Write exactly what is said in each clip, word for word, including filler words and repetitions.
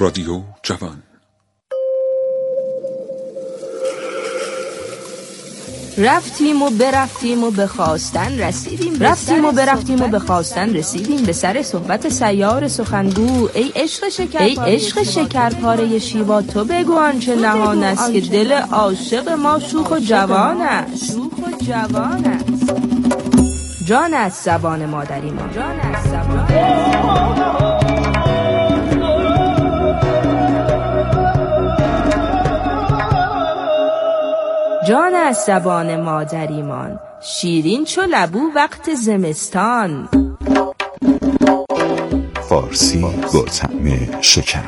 رادیو جوان. رفتیم و برفتیم و به خواستن رسیدیم رفتیم و برفتیم و به خواستن رسیدیم به سر صحبت سیار سخنگو. ای عشق شکر ای عشق شکرپاره شیوا، تو بگو آنچه نهان است که دل عاشق ما شوخ و جوان است. شوخ و جوان است. جان است زبان مادری ما. جان است زبان جان از زبان مادریمان، شیرین چو لبو وقت زمستان. فارسی با طعم شکر.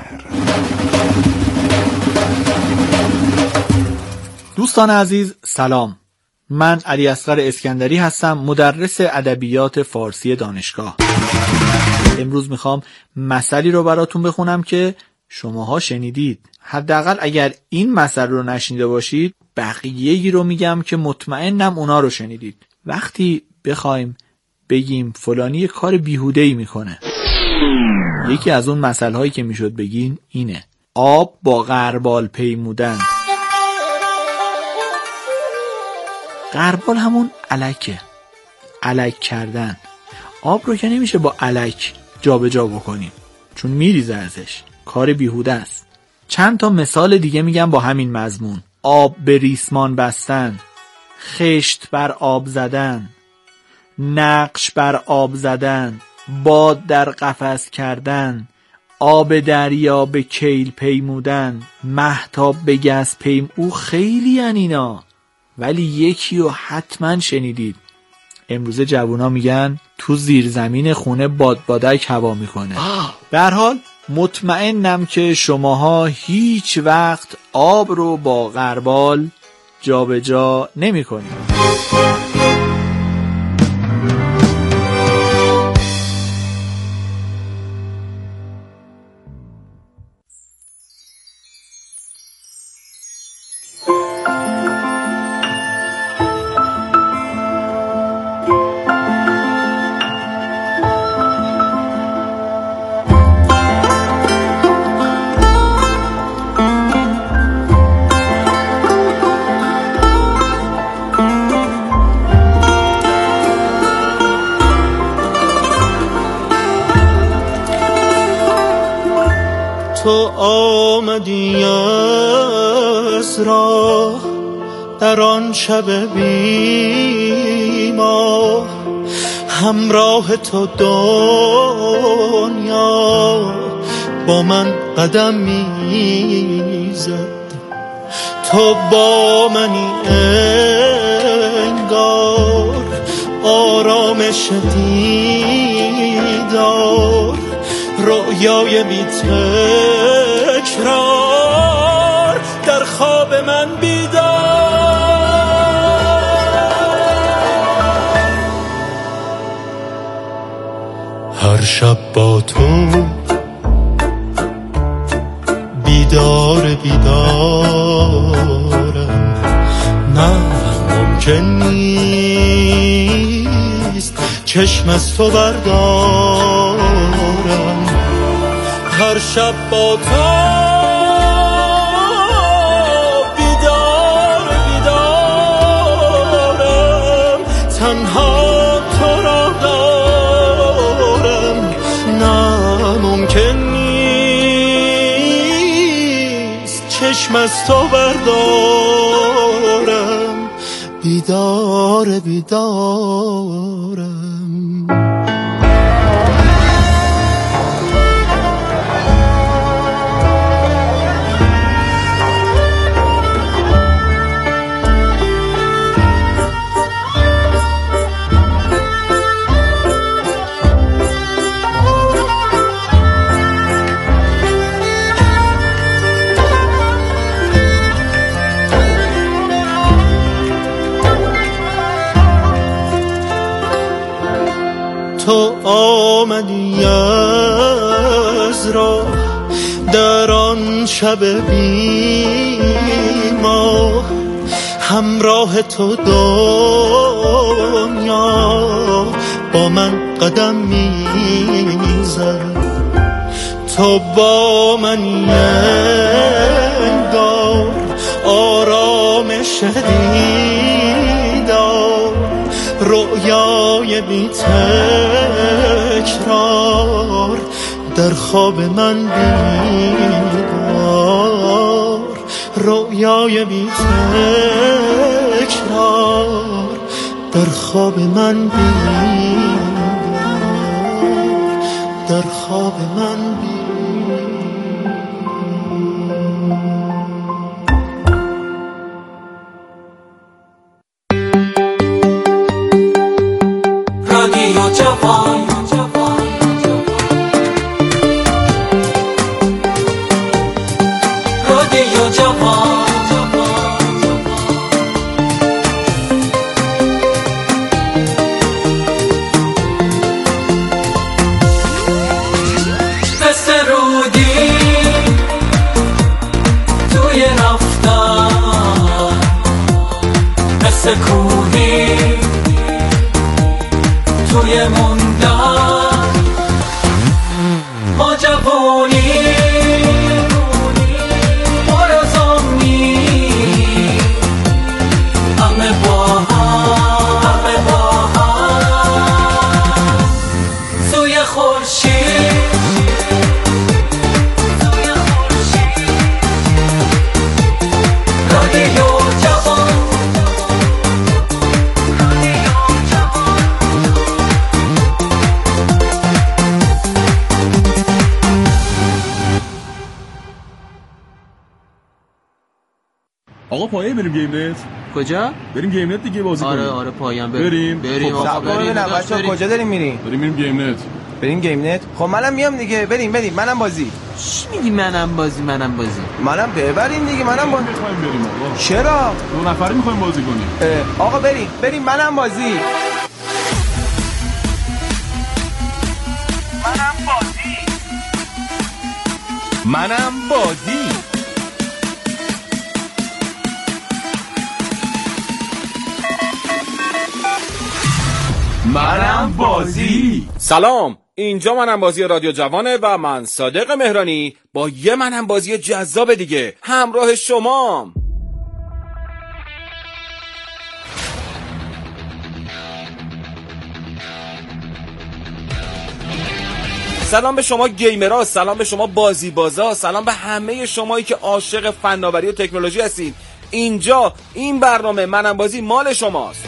دوستان عزیز سلام، من علی اصغر اسکندری هستم، مدرس ادبیات فارسی دانشگاه. امروز میخوام مثلی رو براتون بخونم که شماها شنیدید. حداقل اگر این مثل رو نشنیده باشید بقیه‌ای رو میگم که مطمئنم اونا رو شنیدید. وقتی بخوایم بگیم فلانی کار بیهوده‌ای میکنه، یکی از اون مثل‌هایی که میشد بگین اینه: آب با غربال پیمودن. غربال همون الکه، الک کردن. آب رو که نمیشه با الک جا به جا بکنیم چون میریزه ازش، کار بیهوده است. چند تا مثال دیگه میگم با همین مضمون: آب به ریسمان بستن، خشت بر آب زدن، نقش بر آب زدن، باد در قفس کردن، آب دریا به کیل پیمودن، مهتاب به گس پیم. او خیلی ان اینا، ولی یکی رو حتما شنیدید. امروزه جوونا میگن تو زیر زمین خونه بادبادک هوا میکنه. به هر حال مطمئنم که شماها هیچ وقت آب رو با غربال جا به جا نمی کنید. تو آمدی از راه در آن شب بی‌ماه، همراه تو دنیا با من قدم میزد. تو با منی انگار، آرامش دیدار، رویای بی تکرار در خواب من بیدار. هر شب با تو بیدار بیدارم، نه ممکن نیست چشم از تو بردارم. هر شب با تو بیدار بیدارم، تنها تو را دارم، نه ممکن نیست چشم از تو بردارم. بیدار بیدارم. تو آمدی از راه در آن شب بی‌ماه، همراه تو دنیا با من قدم میزد. تو با منی انگار آرامش دیدار رویای بی تکرار در خواب من بیدار رویای بی تکرار در خواب من بیدار در خواب من بیدار رادیو جوان رادیو جوان قصه رودی توی رفتن قصه کوهی توی موندن ما جوانی پر از امید همه با هم همه با هم سوی خورشید سوی خورشید رادیو جوان رادیو جوان آقا پایه بریم گیم نت. کجا؟ بریم گیم نت دیگه بازی کنیم. آره آره پایان بریم. بریم. بریم خب آقا بریم. بچه‌ها کجا داریم میریم؟ بریم بریم گیم نت. بریم گیم نت. خب منم میام دیگه. بریم بریم. منم بازی. چی میگی منم بازی منم بازی؟ منم ببرین دیگه. منم بازی. میخوایم بریم آقا. چرا؟ دو نفری میخوایم بازی کنیم. آقا بریم. بریم منم بازی. منم بازی. منم بازی. منم بازی. سلام، اینجا منم بازی رادیو جوانه و من صادق مهرانی با یه منم بازی جذاب دیگه همراه شمام. سلام به شما گیمرها، سلام به شما بازی بازا، سلام به همه شمایی که عاشق فناوری و تکنولوژی هستید. اینجا این برنامه منم بازی مال شماست.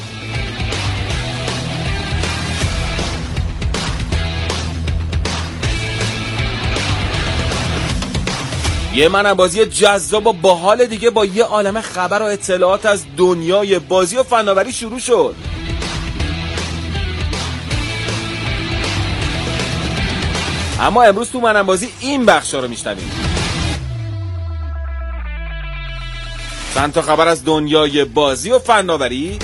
یه منم بازی جذاب و باحال دیگه با یه عالمه خبر و اطلاعات از دنیای بازی و فناوری شروع شد. اما امروز تو منم بازی این بخشا رو میشنویم. چند تا خبر از دنیای بازی و فناوری،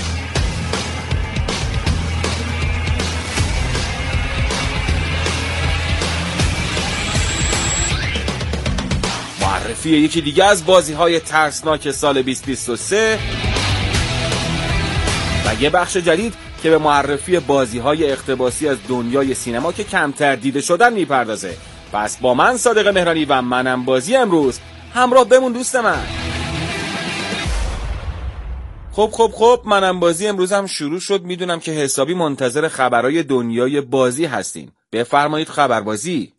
معرفی یکی دیگه از بازی‌های ترسناک سال بیست بیست و سه و یه بخش جدید که به معرفی بازی‌های اقتباسی از دنیای سینما که کمتر دیده شدن میپردازه. پس با من صادق مهرانی و منم بازی امروز همراه بمون دوست من. خب خب خب منم بازی امروز هم شروع شد. میدونم که حسابی منتظر خبرهای دنیای بازی هستین. بفرمایید خبربازی.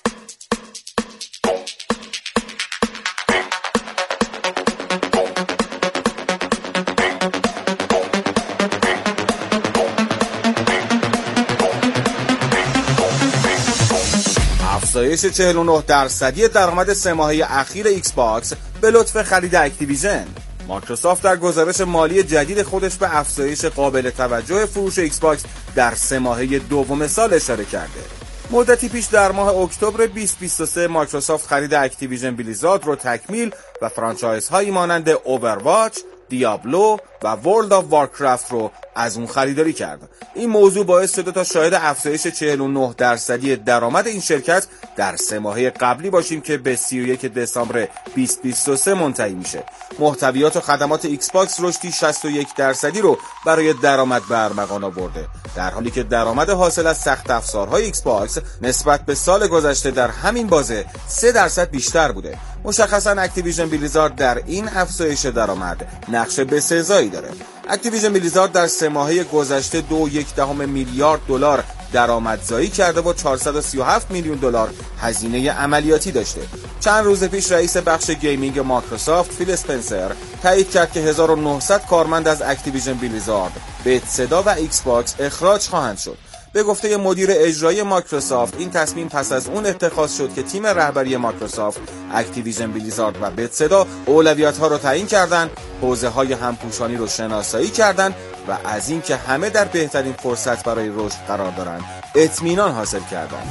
افزایش چهل و نه درصدی درآمد سه ماهه اخیر ایکس باکس به لطف خرید اکتیویژن. مایکروسافت در گزارش مالی جدید خودش به افزایش قابل توجه فروش ایکس باکس در سه ماهه دوم سال اشاره کرده. مدتی پیش در ماه اکتبر بیست بیست و سه مایکروسافت خرید اکتیویژن بلیزارد رو تکمیل و فرانچایزهایی مانند اوورواچ، دیابلو، و ورلد آف وارکرافت رو از اون خریداری کرد. این موضوع باعث شده تا شاهد افزایش چهل و نه درصدی درآمد این شرکت در سه ماهه قبلی باشیم که به سی و یک دسامبر بیست بیست و سه منتهی میشه. محتویات و خدمات ایکس باکس رشدی شصت و یک درصدی رو برای درآمد به ارمغان آورده، در حالی که درآمد حاصل از سخت افزارهای ایکس باکس نسبت به سال گذشته در همین بازه سه درصد بیشتر بوده. مشخصاً اکتیویژن بلیزارد در این افزایش درآمد نقش بسزایی داره. اکتیویژن بلیزارد در سه ماهه گذشته دو و یک دهم میلیارد دلار درآمدزایی کرده و چهارصد و سی و هفت میلیون دلار هزینه عملیاتی داشته. چند روز پیش رئیس بخش گیمینگ مایکروسافت فیل اسپنسر تایید کرد که هزار و نهصد کارمند از اکتیویژن بلیزارد، بتسدا و ایکس باکس اخراج خواهند شد. به گفته مدیر اجرایی مایکروسافت این تصمیم پس از اون اتخاذ شد که تیم رهبری مایکروسافت، اکتیویژن بلیزارد و بتسدا اولویت‌ها رو تعیین کردن، حوزه‌های همپوشانی رو شناسایی کردن و از این که همه در بهترین فرصت برای رشد قرار دارن اطمینان حاصل کردن.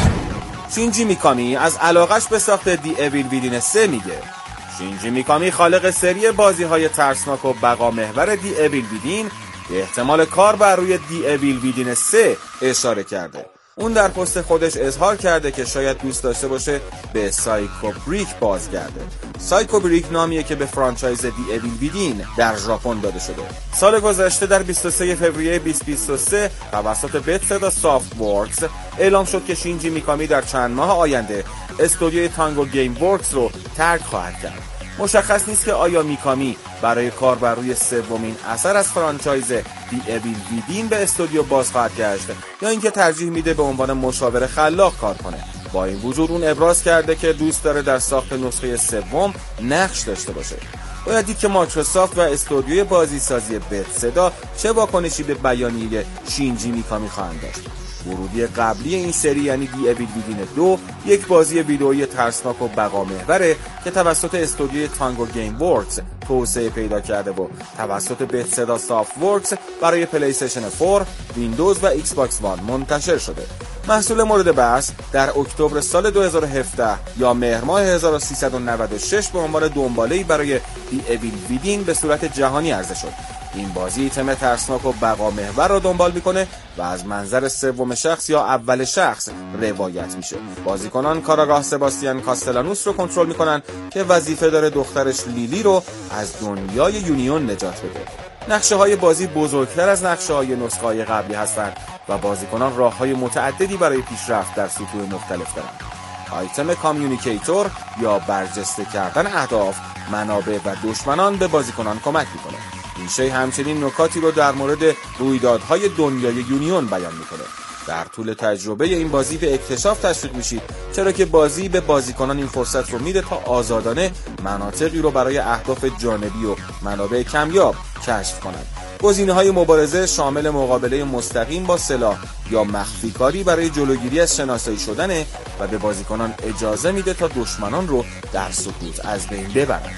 شینجی میکامی از علاقش به ساخت دی اویل ویدین سه میگه. شینجی میکامی خالق سری بازی‌های ترسناک و بقا محور دی اویل ویدین به احتمال کار بر روی دی اویل ویدین سه اشاره کرده. اون در پست خودش اظهار کرده که شاید دوست داشته باشه به سایکو بریک بازگرده. سایکو بریک نامیه که به فرانچایز دی اویل ویدین در ژاپن داده شده. سال گذشته در بیست و سوم فوریه بیست بیست و سه توسط بتسدا سافت ورکس اعلام شد که شینجی میکامی در چند ماه آینده استودیوی تانگو گیم ورکس رو ترک خواهد کرد. مشخص نیست که آیا میکامی برای کار بر روی سومین اثر از فرانچایز دی اویل ویدین به استودیو باز خواهد گشت یا اینکه ترجیح میده به عنوان مشاور خلاق کار کنه. با این وجود اون ابراز کرده که دوست داره در ساخت نسخه سوم نقش داشته باشه. باید دید که مایکروسافت و استودیوی بازیسازی بتسدا چه واکنشی به بیانیه شینجی میکامی خواهند داشت. ورودی قبلی این سری یعنی دی اویل ویدین دو یک بازی ویدئویی ترسناک و بقا محوره که توسط استودیوی تانگو گیم ورکس توسعه پیدا کرده و توسط بتسدا سافت ورکس برای پلی استیشن چهار، ویندوز و ایکس باکس وان منتشر شده. محصول مورد بحث در اکتبر سال دو هزار و هفده یا مهر ماه هزار و سیصد و نود و شش به عنوان دنباله‌ای برای دی اویل ویدین به صورت جهانی عرضه شد. این بازی تم ترسناک و بقا محور را دنبال میکنه و از منظر سوم شخص یا اول شخص روایت میشه. بازیکنان کاراگاه سباستیان کاستلانوس رو کنترل میکنن که وظیفه داره دخترش لیلی رو از دنیای یونیون نجات بده. نقشه های بازی بزرگتر از نقشه های نسخه های قبلی هستند و بازیکنان راه های متعددی برای پیشرفت در سطوح مختلف دارند. آیتم کامیونیکیتور یا برجسته کردن اهداف، منابع و دشمنان به بازیکنان کمک میکنه. این شی همچنین نکاتی رو در مورد رویدادهای دنیای یونیون بیان میکنه. در طول تجربه این بازی به اکتشاف تشویق میشید، چرا که بازی به بازیکنان این فرصت رو میده تا آزادانه مناطقی رو برای اهداف جانبی و منابع کمیاب کشف کنند. گزینه‌های مبارزه شامل مقابله مستقیم با سلاح یا مخفی کاری برای جلوگیری از شناسایی شدنه و به بازیکنان اجازه میده تا دشمنان رو در سکوت از بین ببرند.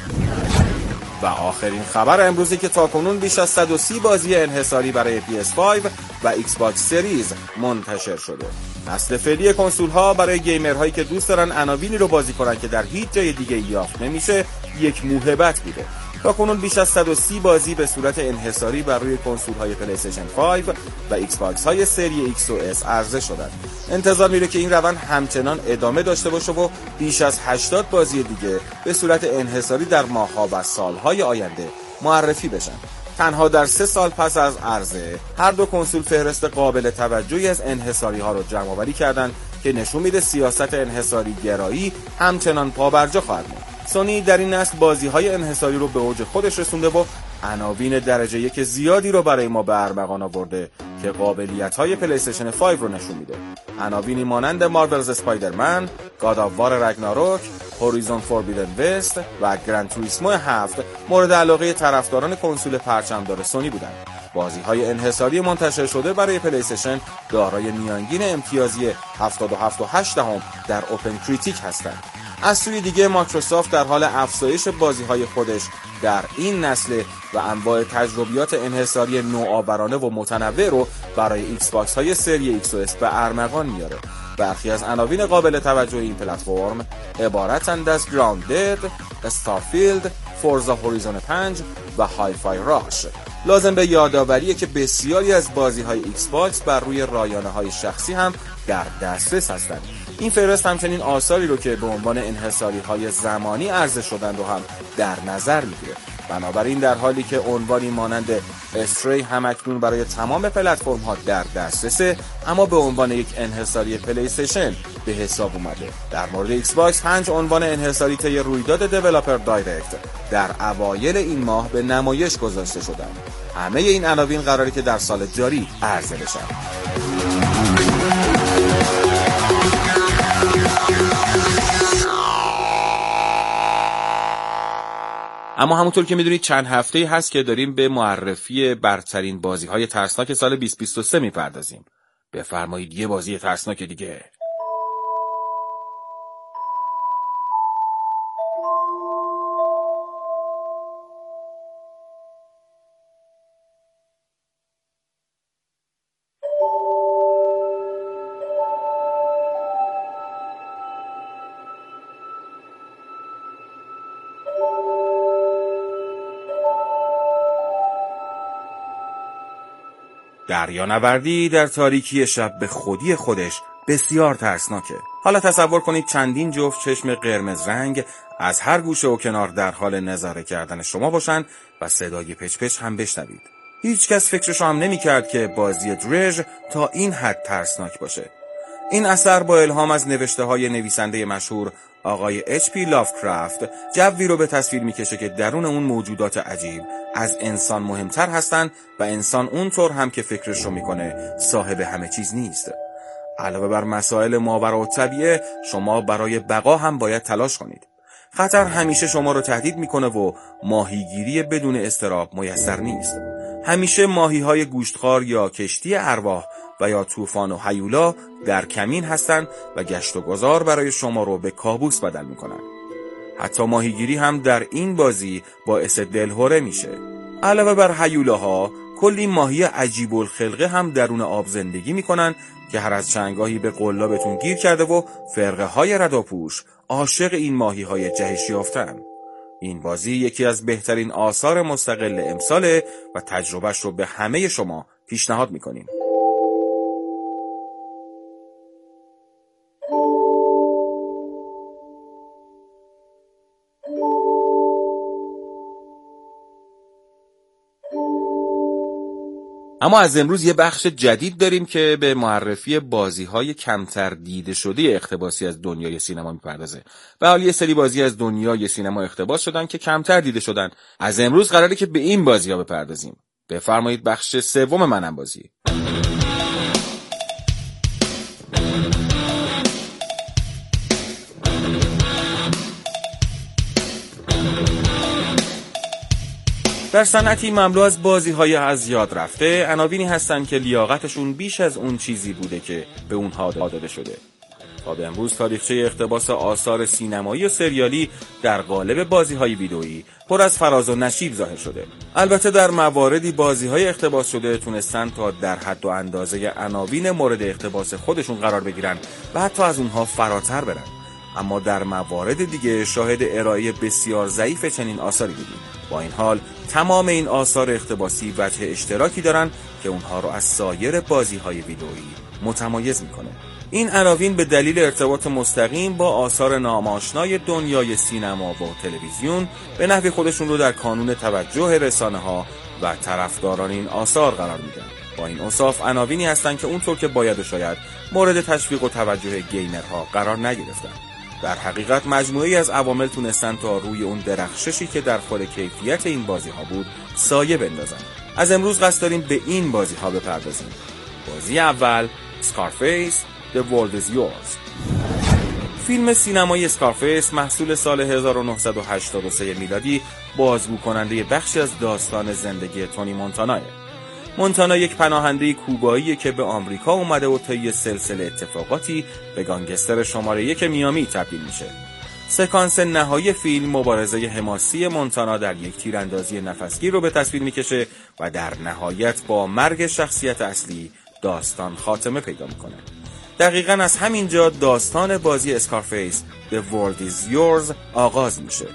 و آخرین خبر امروزی که تاکنون بیش از صد و سی بازی انحصاری برای پی اس پنج و ایکس باکس سریز منتشر شده. نسل فعلی کنسول‌ها برای گیمرهایی که دوست دارن عناوینی رو بازی کنن که در هیچ جای دیگه یافت نمیشه یک موهبت بوده. تاکنون بیش از صد و سی بازی به صورت انحصاری بر روی کنسول‌های پلی استیشن پنج و ایکس باکس های سری ایکس و اس عرضه شدند. انتظار میره که این روند همچنان ادامه داشته باشه و بیش از هشتاد بازی دیگه به صورت انحصاری در ماه‌ها و سال‌های آینده معرفی بشن. تنها در سه سال پس از عرضه هر دو کنسول فهرست قابل توجهی از انحصاری‌ها رو جمع‌آوری کردند که نشون میده سیاست انحصاری گرایی همچنان پابرجا خواهد موند. سونی در این نسل بازی‌های انحصاری رو به اوج خودش رسونده و عناوین درجه یک زیادی رو برای ما به ارمغان آورده که قابلیت‌های پلی استیشن پنج رو نشون میده. عناوینی مانند مارولز اسپایدرمن، گاد آف وار راگناروک، هوریزون فوربیدن وست و گران توریسمو هفت مورد علاقه طرفداران کنسول پرچمدار سونی بودند. بازی‌های انحصاری منتشر شده برای پلی استیشن دارای میانگین امتیازی هفتاد و هفت و هشت دهم در اوپن کریتیک هستند. از سوی دیگه مایکروسافت در حال افزایش بازی‌های خودش در این نسل و انواع تجربیات انحصاری نوآورانه و متنوع رو برای ایکس باکس های سری ایکس و اس به ارمغان میاره. برخی از عناوین قابل توجه این پلتفرم عبارتند از گراوندد، استارفیلد، فورزا هوریزون پنج و های فای راش. لازم به یادآوریه که بسیاری از بازی‌های ایکس باکس بر روی رایانه‌های شخصی هم در دسترس هستند. این فهرست همچنین آثاری رو که به عنوان انحصاری‌های زمانی عرضه شدن رو هم در نظر می‌گیره. بنابراین در حالی که عنوانی مانند استری همکنون برای تمام پلتفرم‌ها در دسترسه، اما به عنوان یک انحصاری پلی استیشن به حساب اومده. در مورد ایکس باکس پنج عنوان انحصاری طی رویداد دیولپر دایرکت در اوایل این ماه به نمایش گذاشته شدند. همه این عناوین قراره که در سال جاری عرضه بشن. اما همونطور که میدونید چند هفته‌ای هست که داریم به معرفی برترین بازی‌های ترسناک سال بیست بیست و سه میپردازیم. بفرمایید یه بازی ترسناک دیگه. دریانوردی در تاریکی شب به خودی خودش بسیار ترسناکه. حالا تصور کنید چندین جفت چشم قرمز رنگ از هر گوشه و کنار در حال نظاره کردن شما باشن و صدای پچ پچ هم بشنوید. هیچ کس فکرشو هم نمی کرد که بازی درژ تا این حد ترسناک باشه. این اثر با الهام از نوشته های نویسنده مشهور آقای اچ پی لافکرافت جوی رو به تصویر میکشه که درون اون موجودات عجیب از انسان مهمتر هستن و انسان اونطور هم که فکرش رو میکنه صاحب همه چیز نیست. علاوه بر مسائل ماورالطبیعه شما برای بقا هم باید تلاش کنید. خطر همیشه شما رو تهدید میکنه و ماهیگیری بدون اضطراب میسر نیست. همیشه ماهی‌های گوشتخوار یا کشتی ارواح و یا طوفان و هیولا در کمین هستند و گشت و گذار برای شما رو به کابوس بدل میکنن. حتی ماهیگیری هم در این بازی باعث دلهره میشه. علاوه بر هیولاها کلی ماهی عجیب الخلقه هم درون آب زندگی میکنن که هر از چنگاهی به قلابتون گیر کرده و فرقه های رداپوش عاشق این ماهی های جهش یافتن. این بازی یکی از بهترین آثار مستقل امساله و تجربهش رو به همه شما پیشنهاد میکنیم. اما از امروز یه بخش جدید داریم که به معرفی بازی‌های کمتر دیده شده اقتباسی از دنیای سینما میپردازه. به حال یه سری بازی از دنیای سینما اقتباس شدن که کمتر دیده شدن. از امروز قراره که به این بازی‌ها بپردازیم. بفرمایید بخش سوم منم بازی. در صنعتی مملو از بازی‌های از یاد رفته، عناوینی هستن که لیاقتشون بیش از اون چیزی بوده که به اونها داده شده. تا به امروز تاریخچه اقتباس آثار سینمایی و سریالی در قالب بازی‌های ویدئویی پر از فراز و نشیب ظاهر شده. البته در مواردی بازی‌های اقتباس شده تونستن تا در حد و اندازه عناوین مورد اقتباس خودشون قرار بگیرن و حتی از اونها فراتر برن. اما در موارد دیگه شاهد ارائه بسیار ضعیف چنین آثاری بودیم. با این حال تمام این آثار اقتباسی وجه اشتراکی دارن که اونها رو از سایر بازی‌های ویدئویی متمایز میکنه. این عناوین به دلیل ارتباط مستقیم با آثار ناماشنای دنیای سینما و تلویزیون به نحو خودشون رو در کانون توجه رسانه‌ها و طرفداران این آثار قرار میدن. با این اوصاف عناوینی هستن که اونطور که باید و شاید مورد تشویق و توجه گیمرها قرار نگرفتن. در حقیقت مجموعه‌ای از عوامل تونستن تا روی اون درخششی که در خود کیفیت این بازی‌ها بود سایه بندازن. از امروز قصد داریم به این بازی‌ها بپردازیم. بازی اول اسکارفیس The World Is Yours. فیلم سینمایی اسکارفیس محصول سال هزار و نهصد و هشتاد و سه میلادی بازگو کننده بخشی از داستان زندگی تونی مونتاناه. مونتانا یک پناهنده کوبایی که به آمریکا اومده و طی سلسله اتفاقاتی به گانگستر شماره یک میامی تبدیل میشه. سکانس نهایی فیلم مبارزه حماسی مونتانا در یک تیراندازی نفسگیر رو به تصویر میکشه و در نهایت با مرگ شخصیت اصلی داستان خاتمه پیدا میکنه. دقیقاً از همینجا داستان بازی اسکارفیس The World Is Yours آغاز میشه.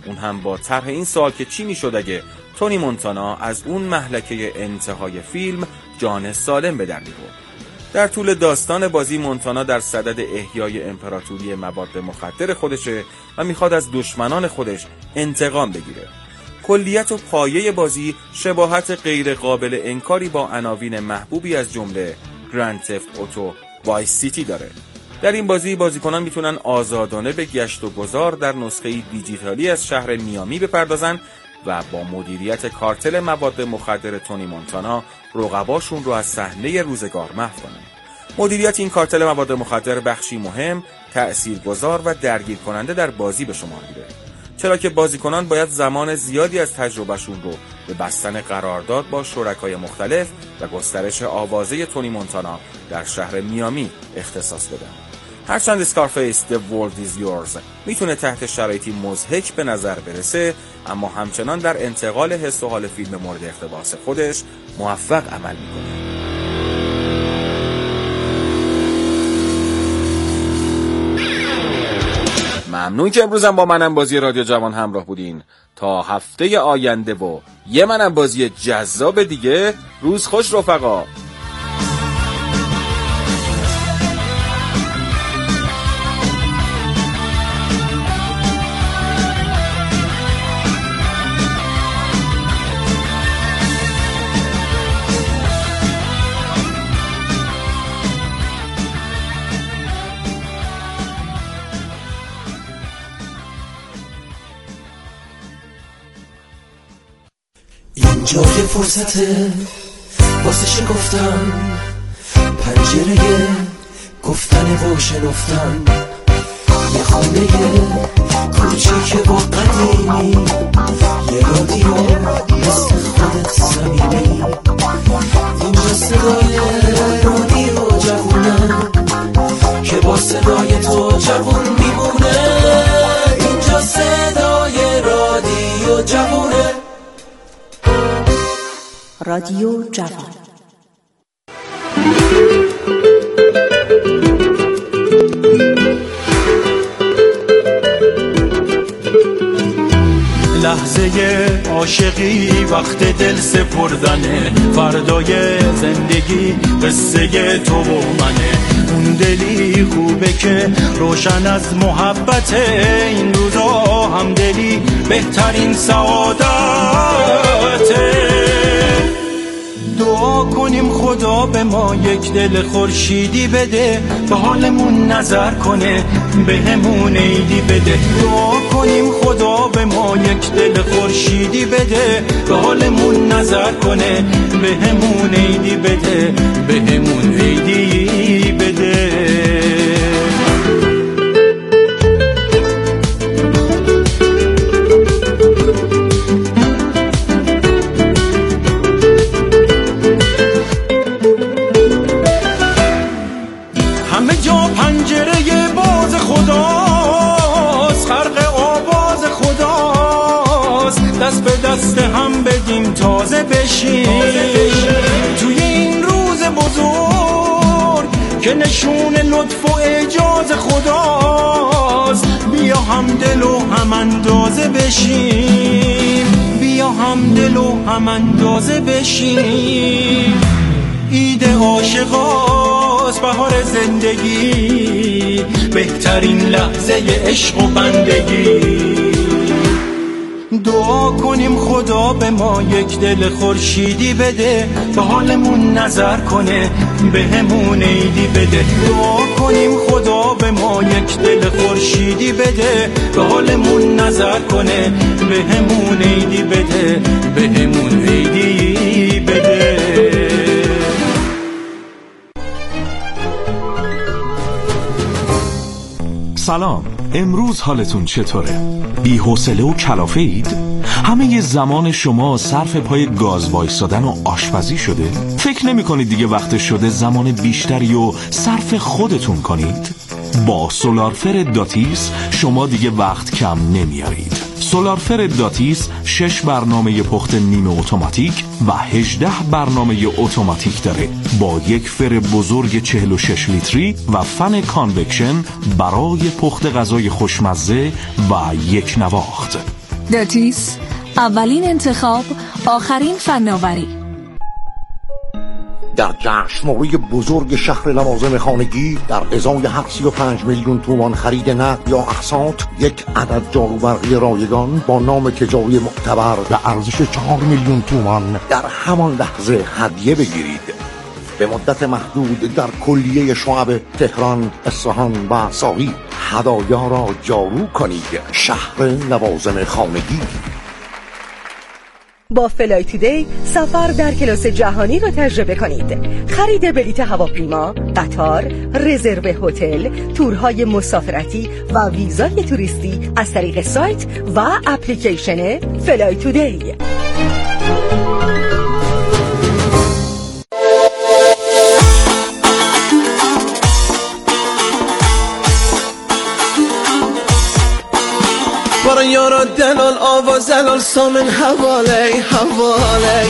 اون هم با طرح این سوال که چی میشد اگه تونی مونتانا از اون مهلکه انتهای فیلم جان سالم به در می‌برد. در طول داستان بازی مونتانا در صدد احیای امپراتوری مواد مخدر خودشه و میخواد از دشمنان خودش انتقام بگیره. کلیت و پایه بازی شباهت غیر قابل انکاری با عناوین محبوبی از جمله گرند تفت اوتو، وایس سیتی داره. در این بازی بازیکنان میتونن آزادانه به گشت و گذار در نسخه دیجیتالی از شهر میامی بپردازن و با مدیریت کارتل مواد مخدر تونی مونتانا رقباشون رو از صحنه روزگار محو کنن. مدیریت این کارتل مواد مخدر بخشی مهم، تأثیرگذار و درگیر کننده در بازی به شمار میره. چرا که بازیکنان باید زمان زیادی از تجربهشون رو به بستن قرارداد با شرکای مختلف و گسترش آوازه تونی مونتانا در شهر میامی اختصاص بدن. هرچند اسکارفیس The World Is Yours میتونه تحت شرایطی مضحک به نظر برسه، اما همچنان در انتقال حس و حال فیلم مورد اقتباس خودش موفق عمل میکنه. ممنون که امروزم با منم بازی رادیو جوان همراه بودین. تا هفته آینده و یه منم بازی جذاب دیگه، روز خوش رفقا. اینجا یه فرصته واسه شکفتن، پنجره گفتن و شنفتن، یه خونه کوچیک و قدیمی، یه رادیو مثل خودت صمیمی. اینجا صدای رادیو جوونه که با صدای تو جوون میمونه. اینجا صدای رادیو جوونه، رادیو جوان. لحظه عاشقی وقت دل سپردنه، فردای زندگی قصه تو و منه. اون دلی خوبه که روشن از محبت، این روزا هم دلی بهترین سعادته. دعا کنیم خدا به ما یک دل خورشیدی بده، به حالمون نظر کنه به همون عیدی بده. دعا کنیم خدا به ما یک دل خورشیدی بده، به حالمون نظر کنه به همون عیدی بده، به همون عیدی بده. دست به دست هم بدیم تازه بشیم توی این روز بزرگ که نشون لطف و اعجاز خداست. بیا هم دل و هم اندازه بشیم، بیا هم دل و هم اندازه بشیم. عید عاشقاست، بهار زندگی، بهترین لحظه عشق و بندگی. دعا کنیم خدا به ما یک دل خورشیدی بده، به حالمون نظر کنه به همون عیدی بده. دعا کنیم خدا به ما یک دل خورشیدی بده، به حالمون نظر کنه به همون عیدی بده، به همون عیدی بده. سلام، امروز حالتون چطوره؟ بی حوصله و کلافه اید؟ همه ی زمان شما صرف پای گاز وایسادن و آشپزی شده؟ فکر نمی کنید دیگه وقت شده زمان بیشتری و صرف خودتون کنید؟ با سولارفر داتیس شما دیگه وقت کم نمیارید. سولارفر داتیس شش برنامه پخت نیمه اتوماتیک و هجده برنامه اتوماتیک داره با یک فر بزرگ چهل و شش لیتری و فن کانوکشن برای پخت غذای خوشمزه و یک نواخت. درتیس، اولین انتخاب، آخرین فناوری. در جشنواره بزرگ شهر لوازم خانگی در ازای هفتصد و پنج میلیون تومان خرید نقد یا اقساط یک عدد جاروبرقی رایگان با نام تجاری معتبر به ارزش چهار میلیون تومان در همان لحظه هدیه بگیرید. به مدت محدود در کلیه شعب تهران، اصفهان و ساقی هدایا را جارو کنید. شهر لوازم خانگی. با فلای تودی سفر در کلاس جهانی را تجربه کنید. خرید بلیط هواپیما، قطار، رزرو هتل، تورهای مسافرتی و ویزای توریستی از طریق سایت و اپلیکیشن فلای تودی. برای یارا دلال آواز زلال سامن حوالی حوالی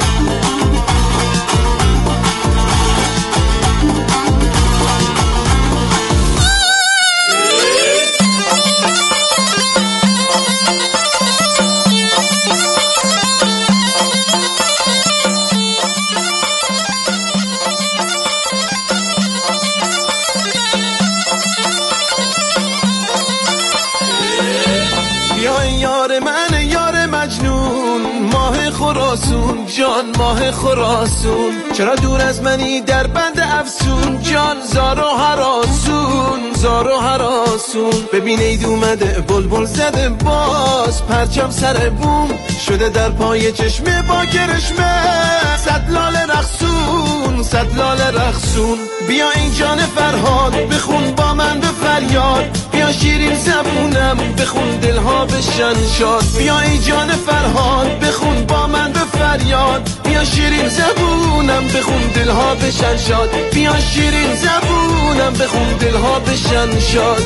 خراسون جان ماه خراسون، چرا دور از منی در بند افسون جان زار و هراسون زار و هراسون. ببینید اومده بلبل زده باز پرچم سر بوم شده در پای چشمه با کرشمه صد لاله رقصون صد لاله رقصون. بیا این جان فرهاد بخون با من به فریاد، بیا شیرین زبونم بخون دلها بشن شاد. بیا این جان فرهاد بخون با من به فریاد، بیا شیرین زبونم بخون دلها بشن شاد. بیا شیرین زبونم بخون دلها بشن شاد.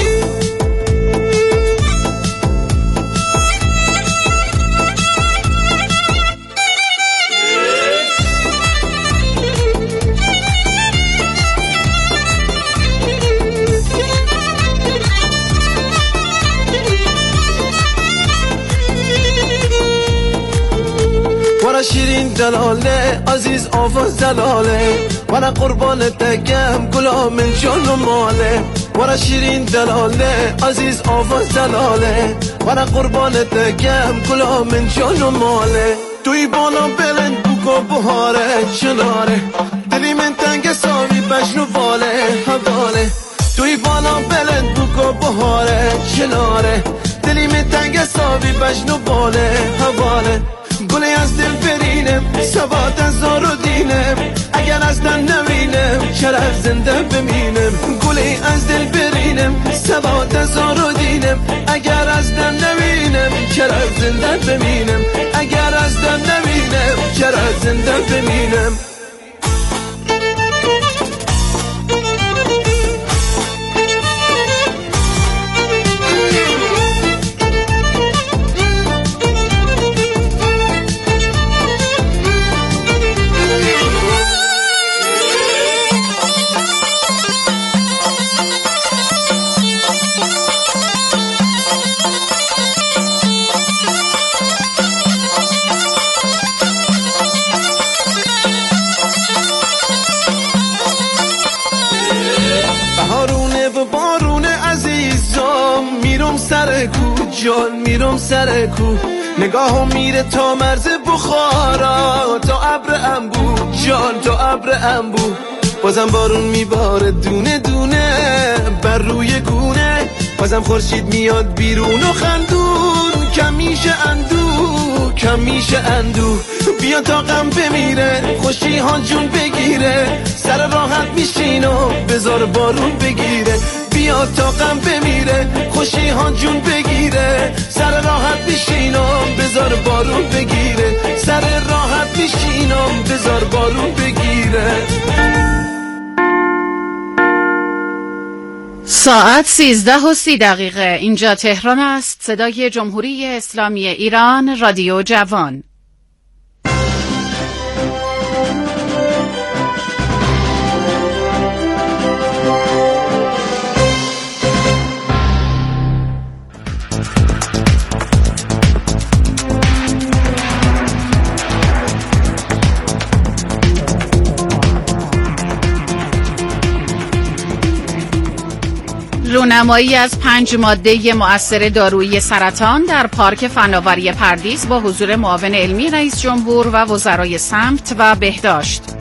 ورا شیرین دلاله عزیز آواز دلاله، ورا قربانت دگم گلا من جان و ماله. ورا شیرین دلاله عزیز آواز دلاله، ورا قربانت دگم گلا من جان و ماله. توی بالا بلند بگو بهاره چناره، دلی من تنگ ساوی بجنو باله حواله. توی بالا بلند بگو بهاره چناره، دلی من تنگ ساوی بجنو باله حواله. گلی از دل برینم ثبات از زار و دینم، اگر از دل نمینم چرا زنده بمینم. گلی از دل برینم ثبات از زار و دینم، اگر از دل نمینم چرا زنده بمینم. اگر از دل نمینم چرا زنده بمینم. سر کو جان میرم سر کو، نگاهم میره تا مرز بخارا تا ابر انبو جان تا ابر انبو. بازم بارون میباره دونه دونه بر روی گونه، بازم خورشید میاد بیرون و خندون کم میشه اندو کم میشه اندو. بیا تا غم بمیره خوشی ها جون بگیره، سر راحت میشین و بذار بارون بگیره. بیا تا غم بمیره خوشی ها جون بگیره، سر راحت میشین و بذار بارون بگیره. سر راحت میشین و بذار بارون بگیره. ساعت سیزده و سی دقیقه اینجا تهران است. صدای جمهوری اسلامی ایران، رادیو جوان. رونمایی از پنج ماده مؤثر دارویی سرطان در پارک فناوری پردیس با حضور معاون علمی رئیس جمهور و وزرای سمت و بهداشت.